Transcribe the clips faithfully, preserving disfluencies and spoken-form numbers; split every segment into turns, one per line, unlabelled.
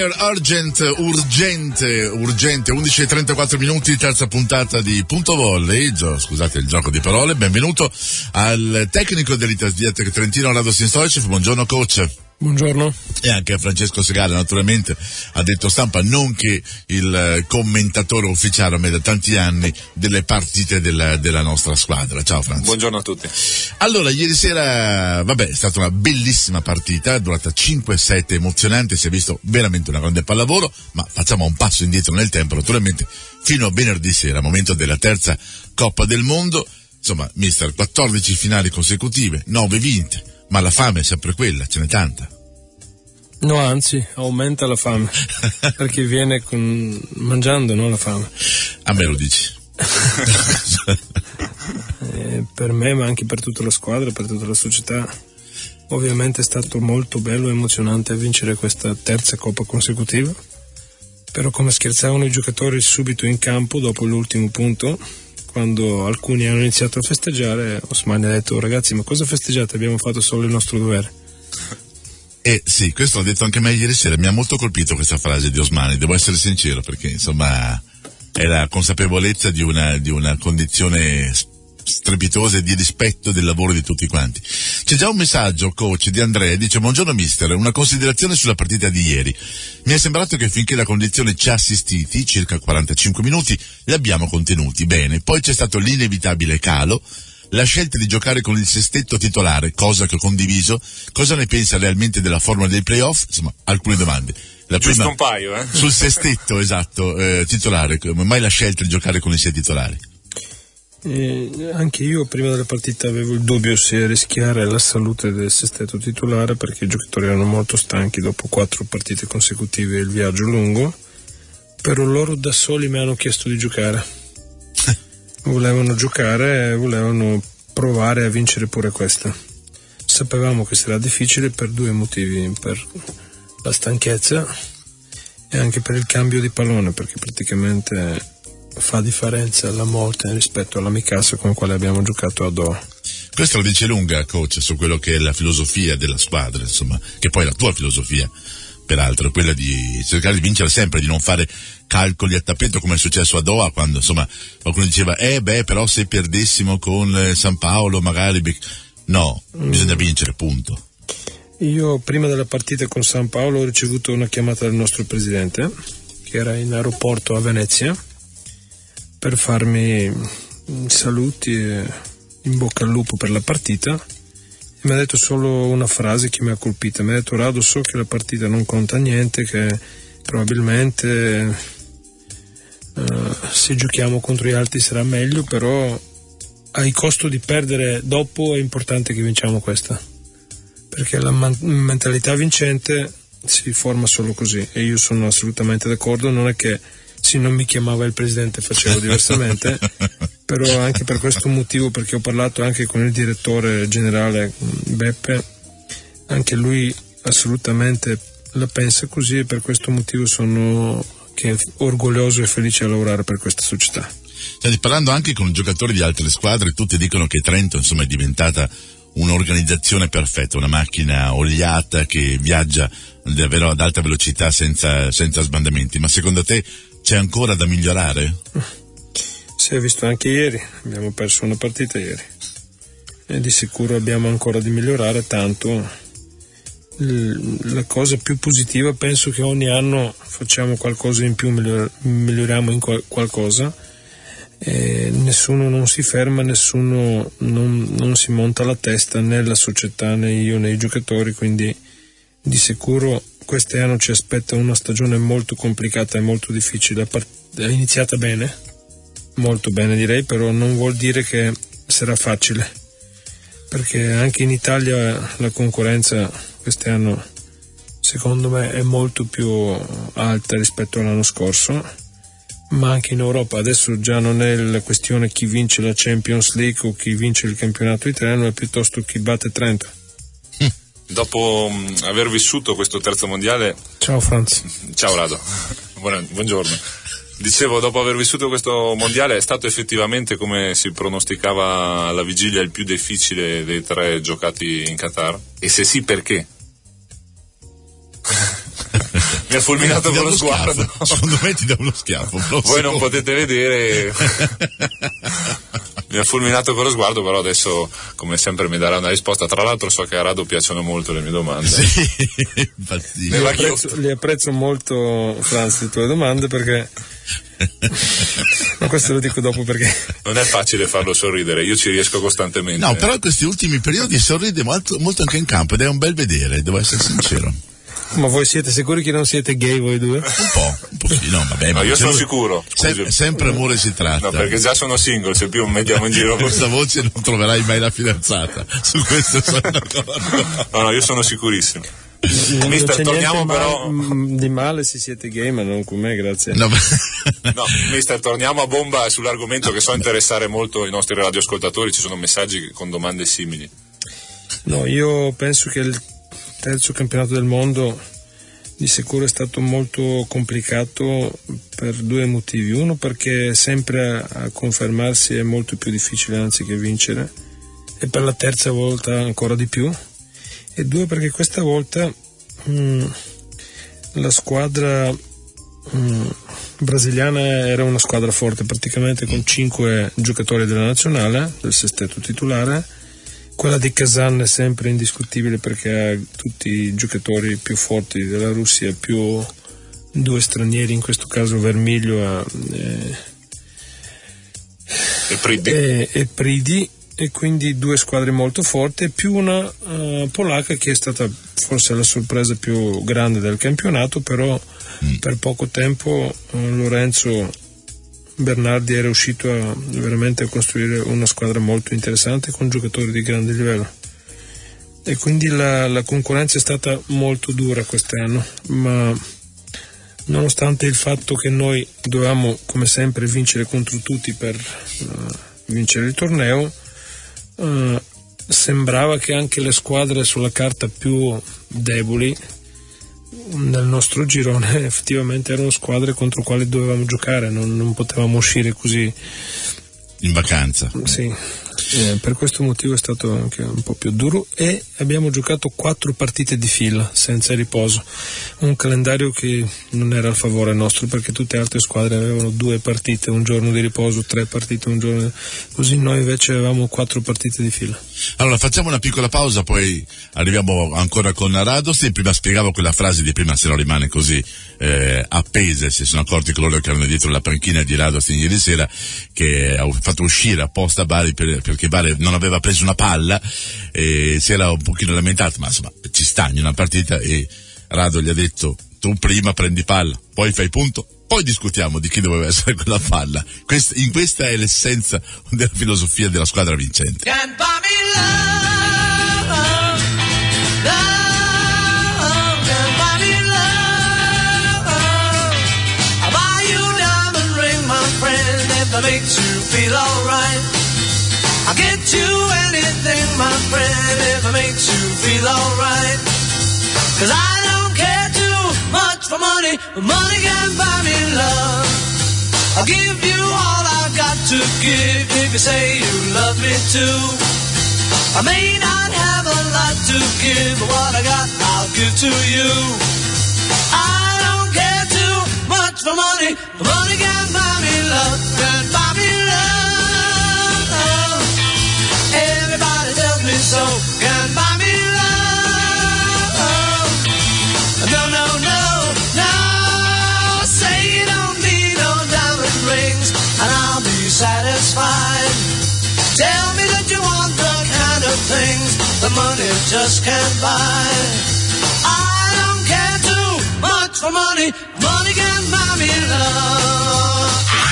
mister Urgent, urgente, urgente, undici e trentaquattro minuti, terza puntata di Punto Volley, gio, scusate il gioco di parole, benvenuto al tecnico dell'Italvietec Trentino, Rado Stoicev, buongiorno coach.
Buongiorno.
E anche a Francesco Segale, naturalmente, ha detto stampa, nonché il commentatore ufficiale ormai da tanti anni delle partite della, della nostra squadra. Ciao Franz.
Buongiorno a tutti.
Allora, ieri sera, vabbè, è stata una bellissima partita, è durata cinque sette, emozionante, si è visto veramente una grande pallavolo, ma facciamo un passo indietro nel tempo, naturalmente, fino a venerdì sera, momento della terza Coppa del Mondo. Insomma, mister, quattordici finali consecutive, nove vinte. Ma la fame è sempre quella, ce n'è tanta.
No, anzi, aumenta la fame, perché viene con... mangiando, no, la fame.
A me lo dici.
eh, per me, ma anche per tutta la squadra, per tutta la società. Ovviamente è stato molto bello e emozionante vincere questa terza Coppa consecutiva, però come scherzavano i giocatori subito in campo dopo l'ultimo punto, quando alcuni hanno iniziato a festeggiare, Osmani ha detto: ragazzi, ma cosa festeggiate? Abbiamo fatto solo il nostro dovere.
Eh sì, questo l'ho detto anche me ieri sera, mi ha molto colpito questa frase di Osmani, devo essere sincero, perché insomma è la consapevolezza di una, di una condizione strepitosa e di rispetto del lavoro di tutti quanti. C'è già un messaggio, coach, di Andrea, dice: buongiorno mister, una considerazione sulla partita di ieri. Mi è sembrato che finché la condizione ci ha assistiti, circa quarantacinque minuti, li abbiamo contenuti bene, poi c'è stato l'inevitabile calo, la scelta di giocare con il sestetto titolare, cosa che ho condiviso. Cosa ne pensa realmente della formula dei playoff? Insomma, alcune domande. La
Giusto
prima,
un paio, eh?
Sul sestetto, esatto, eh, titolare, come mai la scelta di giocare con i sei titolari?
Eh, anche io prima della partita avevo il dubbio se rischiare la salute del sestetto titolare, perché i giocatori erano molto stanchi dopo quattro partite consecutive e il viaggio lungo, però loro da soli mi hanno chiesto di giocare. Volevano giocare e volevano provare a vincere pure questa. Sapevamo che sarà difficile per due motivi: per la stanchezza e anche per il cambio di pallone, perché praticamente fa differenza la morte rispetto all'Amicassa con la quale abbiamo giocato a Doha.
Questo lo dice lunga, coach, su quello che è la filosofia della squadra, insomma, che poi è la tua filosofia, peraltro, quella di cercare di vincere sempre, di non fare calcoli a tappeto come è successo a Doha, quando insomma qualcuno diceva eh beh però se perdessimo con San Paolo magari no, mm. bisogna vincere, punto. Io prima della partita con San Paolo ho ricevuto una chiamata dal nostro presidente, che era in aeroporto a Venezia, per farmi saluti e in bocca al lupo per la partita, e mi ha detto solo una frase che mi ha colpita. Mi ha detto: Rado, so che la partita non conta niente, che probabilmente uh, se giochiamo contro gli altri sarà meglio, però a costo di perdere dopo è importante che vinciamo questa, perché la man- mentalità vincente si forma solo così, e io sono assolutamente d'accordo. Non è che se non mi chiamava il presidente facevo diversamente, però anche per questo motivo, perché ho parlato anche con il direttore generale Beppe, anche lui assolutamente la pensa così, e per questo motivo sono che orgoglioso e felice a lavorare per questa società. Senti, parlando anche con giocatori di altre squadre, tutti dicono che Trento insomma è diventata un'organizzazione perfetta, una macchina oliata che viaggia davvero ad alta velocità senza, senza sbandamenti. Ma secondo te c'è ancora da migliorare?
Si è visto anche ieri, abbiamo perso una partita ieri e di sicuro abbiamo ancora di migliorare tanto. La cosa più positiva, penso che ogni anno facciamo qualcosa in più, miglior- miglioriamo in qual- qualcosa, e nessuno non si ferma, nessuno non, non si monta la testa, né la società né io né i giocatori, quindi di sicuro quest'anno ci aspetta una stagione molto complicata e molto difficile. È iniziata bene, molto bene direi, però non vuol dire che sarà facile, perché anche in Italia la concorrenza quest'anno secondo me è molto più alta rispetto all'anno scorso, ma anche in Europa adesso già non è la questione chi vince la Champions League o chi vince il campionato italiano, è piuttosto chi batte Trento.
Dopo mh, aver vissuto questo terzo mondiale...
Ciao Franz.
Ciao Rado, buongiorno. Dicevo, dopo aver vissuto questo mondiale, è stato effettivamente, come si pronosticava alla vigilia, il più difficile dei tre giocati in Qatar? E se sì, perché? Mi ha fulminato con lo sguardo.
Schiaffo. Secondo me ti dà uno schiaffo.
Voi non potete vedere. Mi ha fulminato con lo sguardo, però adesso come sempre mi darà una risposta. Tra l'altro so che a Rado piacciono molto le mie domande.
Sì, infatti.
Li apprezzo, li apprezzo molto, Franz, le tue domande, perché ma questo lo dico dopo, perché
non è facile farlo sorridere, io ci riesco costantemente.
No, però in questi ultimi periodi sorride molto, molto anche in campo ed è un bel vedere, devo essere sincero.
Ma voi siete sicuri che non siete gay voi due?
Un po', un po' sì, no, vabbè.
No, io sono
lui,
sicuro.
Se, sempre amore si tratta.
No, perché già sono single, se più mettiamo in giro.
Con questa voce non troverai mai la fidanzata. Su questo sono d'accordo.
No, no, io sono sicurissimo.
Non
Mister,
c'è
torniamo
niente
però
mal, di male se siete gay, ma non con me, grazie.
No,
no, mister, torniamo a bomba sull'argomento che so interessare molto i nostri radioascoltatori. Ci sono messaggi con domande simili.
No, io penso che il terzo campionato del mondo di sicuro è stato molto complicato per due motivi. Uno, perché sempre a confermarsi è molto più difficile anziché vincere, e per la terza volta ancora di più. E due, perché questa volta mh, la squadra mh, brasiliana era una squadra forte, praticamente con cinque giocatori della nazionale, del sestetto titolare. Quella di Kazan è sempre indiscutibile perché ha tutti i giocatori più forti della Russia, più due stranieri, in questo caso Vermiglio e,
e, Pridi.
e, e Pridi, e quindi due squadre molto forti, più una uh, polacca che è stata forse la sorpresa più grande del campionato, però mm. per poco tempo uh, Lorenzo Bernardi era riuscito a, veramente a costruire una squadra molto interessante con giocatori di grande livello, e quindi la, la concorrenza è stata molto dura quest'anno, ma nonostante il fatto che noi dovevamo come sempre vincere contro tutti per uh, vincere il torneo, uh, sembrava che anche le squadre sulla carta più deboli nel nostro girone effettivamente erano squadre contro quali dovevamo giocare, non, non potevamo uscire così
in vacanza.
Sì, eh, per questo motivo è stato anche un po' più duro, e abbiamo giocato quattro partite di fila senza riposo, un calendario che non era a favore nostro, perché tutte le altre squadre avevano due partite un giorno di riposo, tre partite un giorno, così noi invece avevamo quattro partite di fila.
Allora facciamo una piccola pausa, poi arriviamo ancora con Radosti. Prima spiegavo quella frase di prima, se no rimane così eh, appesa, si sono accorti coloro che erano dietro la panchina di Radosti ieri sera, che ha fatto uscire apposta Bari per, perché Bari non aveva preso una palla e si era un pochino lamentato, ma insomma ci sta in una partita, e Rado gli ha detto: tu prima prendi palla, poi fai punto, poi discutiamo di chi doveva essere quella palla. Questa, in questa è l'essenza della filosofia della squadra vincente.
Can't buy me love, love, can't buy me love. I'll buy you a diamond ring, my friend, if that makes you feel alright. I'll get you anything, my friend, if it makes you feel alright. Cause I don't care too much for money, but money can buy me love. I'll give you all I've got to give if you say you love me too. I may not have a lot to give, but what I got I'll give to you. I don't care too much for money, but money can buy me love, can buy me love. Everybody tells me so, can buy me love. No, no, no, no, say you don't need no diamond rings and I'll be satisfied. Tell me that you want the kind of things the money just can't buy. I don't care too much for money, money can buy me love.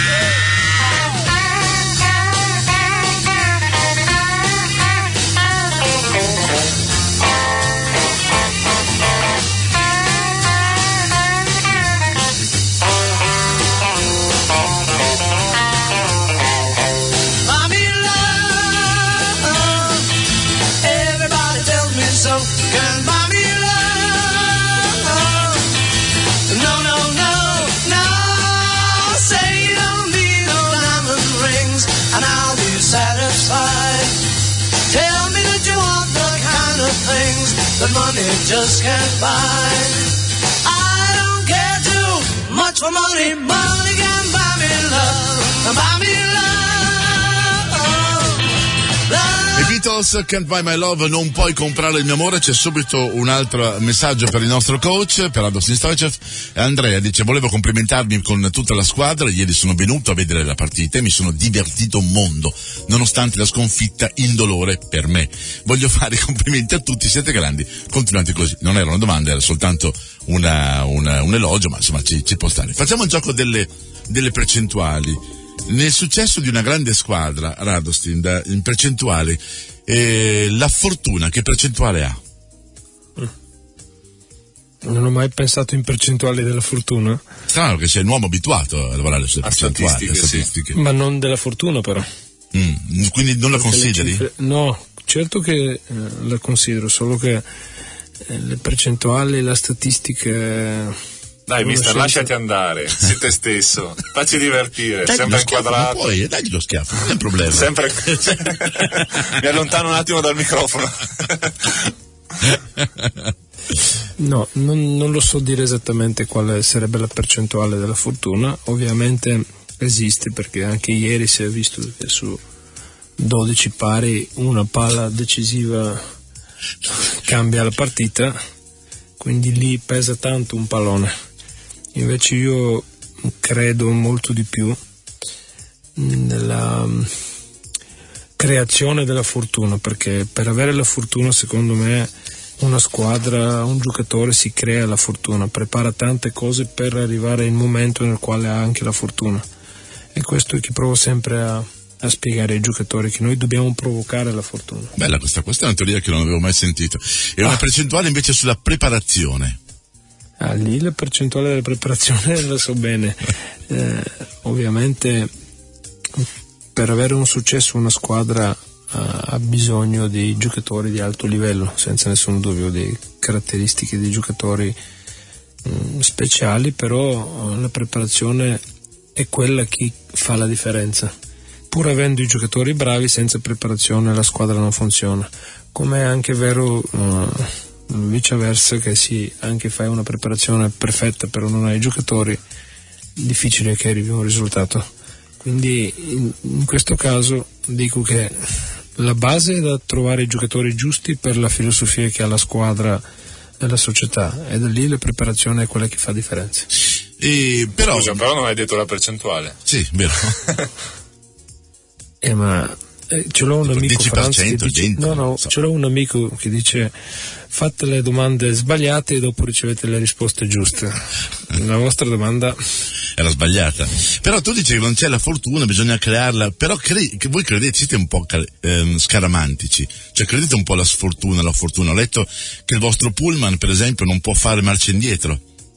Can buy me love. No, no, no, no. Say you don't need no diamond rings and I'll be satisfied. Tell me that you want the kind of things that money just can't buy. I don't for money, money can buy me love, buy me love, love.
I Beatles, Can't Buy My Love, non puoi comprare il mio amore. C'è subito un altro messaggio per il nostro coach, per Radostin Stoichev. Andrea dice: volevo complimentarmi con tutta la squadra, ieri sono venuto a vedere la partita e mi sono divertito un mondo, nonostante la sconfitta indolore per me. Voglio fare i complimenti a tutti, siete grandi, continuate così. Non era una domanda, era soltanto una, una, un elogio, ma insomma ci, ci può stare. Facciamo il gioco delle, delle percentuali. Nel successo di una grande squadra, Radostin, da, in percentuale, eh, la fortuna che percentuale ha?
Non ho mai pensato in percentuali della fortuna.
Strano che sei un uomo abituato a lavorare sulle
A
percentuali,
statistiche,
a statistiche.
Sì. Ma non della fortuna, però.
Mm, quindi non la
Perché
consideri?
cifre, no, certo che eh, la considero, solo che eh, le percentuali, la statistica...
Dai, mister,
scienza...
lasciati andare, sii te stesso, facci divertire,
Dagli
sempre
lo schiaffo,
inquadrato.
ma puoi, dagli lo schiaffo, non è un problema.
Sempre... Mi allontano un attimo dal microfono.
No, non, non lo so dire esattamente quale sarebbe la percentuale della fortuna. Ovviamente esiste, perché anche ieri si è visto che su dodici pari una palla decisiva cambia la partita, quindi lì pesa tanto un pallone. Invece io credo molto di più nella creazione della fortuna, perché per avere la fortuna, secondo me, una squadra, un giocatore si crea la fortuna, prepara tante cose per arrivare al momento nel quale ha anche la fortuna. E questo è che provo sempre a, a spiegare ai giocatori, che noi dobbiamo provocare la fortuna.
Bella questa, questa è una teoria che non avevo mai sentito. E una
ah.
percentuale invece sulla preparazione.
Ah, lì la percentuale della preparazione la so bene. Eh, ovviamente per avere un successo una squadra uh, ha bisogno di giocatori di alto livello, senza nessun dubbio, di caratteristiche di giocatori um, speciali, però uh, la preparazione è quella che fa la differenza. Pur avendo i giocatori bravi, senza preparazione la squadra non funziona. Come è anche vero uh, viceversa, che sì, anche fai una preparazione perfetta però non hai i giocatori, difficile che arrivi a un risultato. Quindi in, in questo caso dico che la base è da trovare i giocatori giusti per la filosofia che ha la squadra e la società, e da lì la preparazione è quella che fa differenza.
E però...
Scusa, però non hai detto la percentuale.
Sì, vero.
eh ma eh, ce l'ho un amico
dieci per cento,
Franz, che dice,
dentro,
no no
so.
ce l'ho un amico che dice: fate le domande sbagliate e dopo ricevete le risposte giuste. La vostra domanda
era sbagliata. Però tu dici che non c'è la fortuna, bisogna crearla. Però cre- che voi credete, siete un po' cal- ehm, scaramantici, cioè credete un po' alla sfortuna, la fortuna. Ho letto che il vostro pullman, per esempio, non può fare marcia indietro.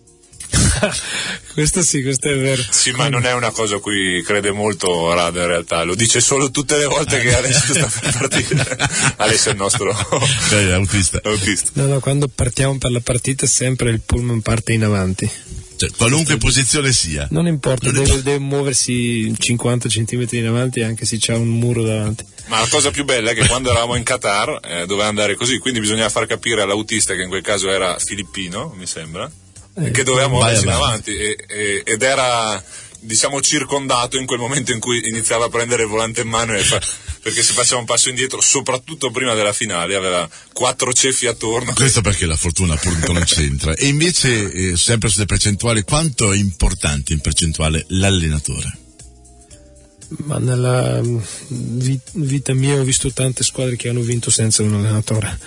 Questo sì, questo è vero.
Sì, ma non è una cosa a cui crede molto Rada, in realtà lo dice solo tutte le volte che Alessio sta per partire. Alessio è il nostro
Cioè, autista.
autista.
No, no, quando partiamo per la partita sempre il pullman parte in avanti.
Cioè, qualunque posizione sia.
Non importa,
Non
deve, deve muoversi cinquanta centimetri in avanti anche se c'è un muro davanti.
Ma la cosa più bella è che quando eravamo in Qatar eh, doveva andare così, quindi bisognava far capire all'autista, che in quel caso era filippino, mi sembra,
Eh,
che doveva muoversi in
avanti.
avanti e, e, ed era, diciamo, circondato in quel momento in cui iniziava a prendere il volante in mano e fa, perché se faceva un passo indietro, soprattutto prima della finale, aveva quattro ceffi attorno.
Questo perché la fortuna appunto non c'entra. E invece, eh, sempre sulle percentuali, quanto è importante in percentuale l'allenatore?
Ma nella vi- vita mia ho visto tante squadre che hanno vinto senza un allenatore.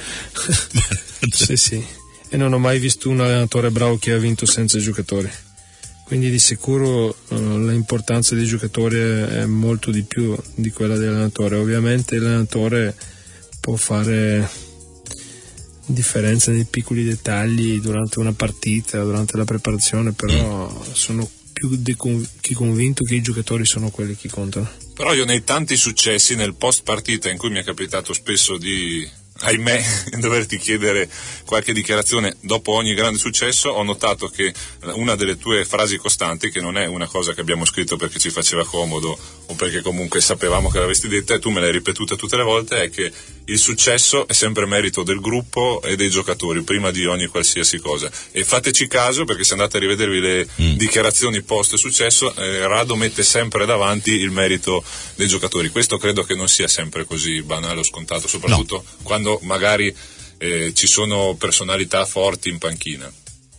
Sì, sì. E non ho mai visto un allenatore bravo che ha vinto senza giocatori. Quindi di sicuro uh, l'importanza dei giocatori è molto di più di quella dell'allenatore. Ovviamente l'allenatore può fare differenza nei piccoli dettagli durante una partita, durante la preparazione, però sono più di con- che convinto che i giocatori sono quelli che contano.
Però io nei tanti successi, nel post partita in cui mi è capitato spesso di, ahimè, doverti chiedere qualche dichiarazione dopo ogni grande successo, ho notato che una delle tue frasi costanti, che non è una cosa che abbiamo scritto perché ci faceva comodo o perché comunque sapevamo che l'avresti detta e tu me l'hai ripetuta tutte le volte, è che il successo è sempre merito del gruppo e dei giocatori, prima di ogni qualsiasi cosa. E fateci caso, perché se andate a rivedervi le mm. dichiarazioni post successo, eh, Rado mette sempre davanti il merito dei giocatori. Questo credo che non sia sempre così banale o scontato, soprattutto no. quando magari eh, ci sono personalità forti in panchina.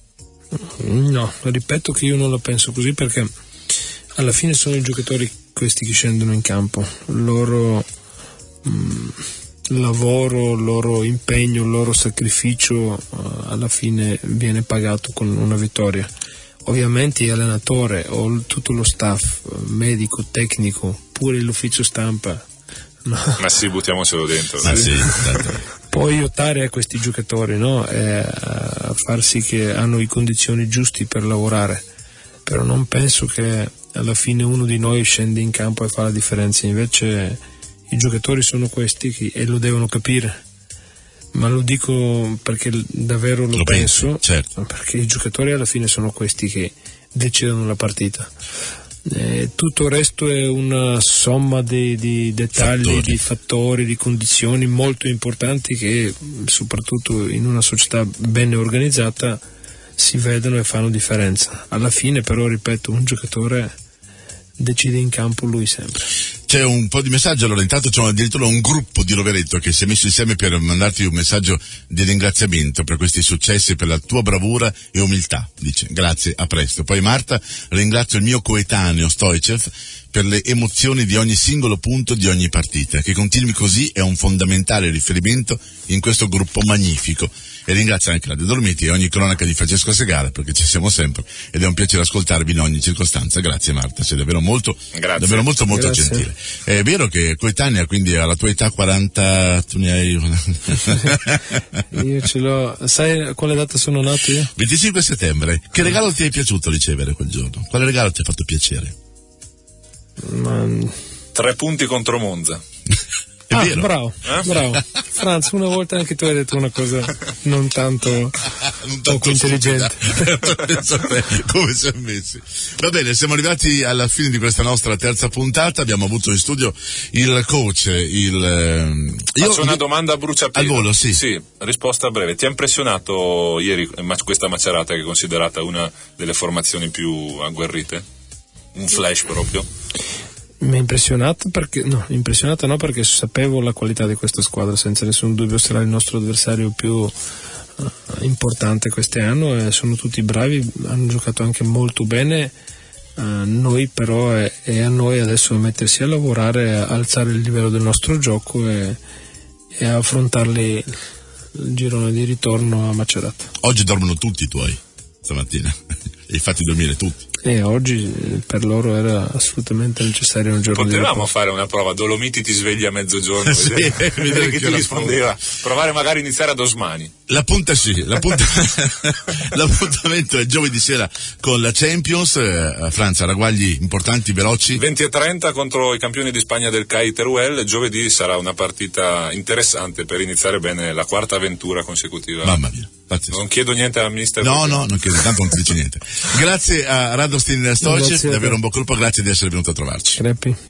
No, ripeto che io non la penso così, perché alla fine sono i giocatori questi che scendono in campo, il loro mh, lavoro, il loro impegno, il loro sacrificio uh, alla fine viene pagato con una vittoria. Ovviamente l'allenatore o tutto lo staff medico, tecnico, pure l'ufficio stampa, no.
Ma sì, buttiamocelo dentro.
Ma sì,
può aiutare a questi giocatori, no? E a far sì che hanno le condizioni giuste per lavorare, però non penso che alla fine uno di noi scende in campo e fa la differenza. Invece i giocatori sono questi che, e lo devono capire, ma lo dico perché davvero lo,
lo
penso,
pensi, certo.
Perché i giocatori alla fine sono questi che decidono la partita. Eh, tutto il resto è una somma di, di dettagli, fattori. di fattori, di condizioni molto importanti che soprattutto in una società ben organizzata si vedono e fanno differenza. Alla fine però, ripeto, un giocatore decide in campo lui sempre.
C'è un po' di messaggio, allora intanto c'è addirittura un gruppo di Rovereto che si è messo insieme per mandarti un messaggio di ringraziamento per questi successi, per la tua bravura e umiltà, dice grazie, a presto. Poi Marta: ringrazio il mio coetaneo Stoicev per le emozioni di ogni singolo punto di ogni partita, che continui così, è un fondamentale riferimento in questo gruppo magnifico. E ringrazio anche la De Dolomiti e ogni cronaca di Francesco Segara, perché ci siamo sempre ed è un piacere ascoltarvi in ogni circostanza. Grazie Marta, sei davvero molto,
Grazie.
davvero molto molto
Grazie.
gentile. È vero che coetanea, quindi alla tua età quaranta, tu ne hai
Io ce l'ho. Sai quale data sono nato io?
venticinque settembre. Che regalo ti è piaciuto ricevere quel giorno? Quale regalo ti ha fatto piacere?
Ma...
Tre punti contro Monza.
È
ah,
vero?
bravo,
Eh?
bravo. Franz, una volta anche tu hai detto una cosa non tanto,
non tanto
poco intelligente.
Come si è messi. Va bene, siamo arrivati alla fine di questa nostra terza puntata. Abbiamo avuto in studio il coach, il...
Faccio
Io,
una
io...
domanda a bruciapelo.
Al volo, sì.
Sì, risposta breve. Ti ha impressionato ieri questa Macerata, che è considerata una delle formazioni più agguerrite? Un flash proprio?
Mi ha impressionato perché no, impressionato no, perché sapevo la qualità di questa squadra, senza nessun dubbio sarà il nostro avversario più uh, importante quest'anno, e sono tutti bravi, hanno giocato anche molto bene. Uh, noi però è, è a noi adesso mettersi a lavorare, a alzare il livello del nostro gioco e, e a affrontarli il girone di ritorno a Macerata.
Oggi dormono tutti i tuoi stamattina, li hai fatti dormire tutti.
E oggi per loro era assolutamente necessario un giorno
Potevamo
di riposo.
fare una prova, Dolomiti ti sveglia a mezzogiorno,
Sì,
vedere,
vedere
vedere
che
che ti
ora
rispondeva, provare magari a iniziare ad Osmani.
La punta sì, la punta... l'appuntamento è giovedì sera con la Champions, eh, Francia, ragguagli importanti, veloci.
venti e trenta contro i campioni di Spagna del C A I Teruel. Giovedì sarà una partita interessante per iniziare bene la quarta avventura consecutiva.
Mamma mia, pazzesco.
Non chiedo niente al mister.
No, no, non chiedo, tanto non ti dice niente. Grazie a Radostin Stoicev,
Grazie a te.
davvero un bocca al lupo, grazie di essere venuto a trovarci.
Crepi.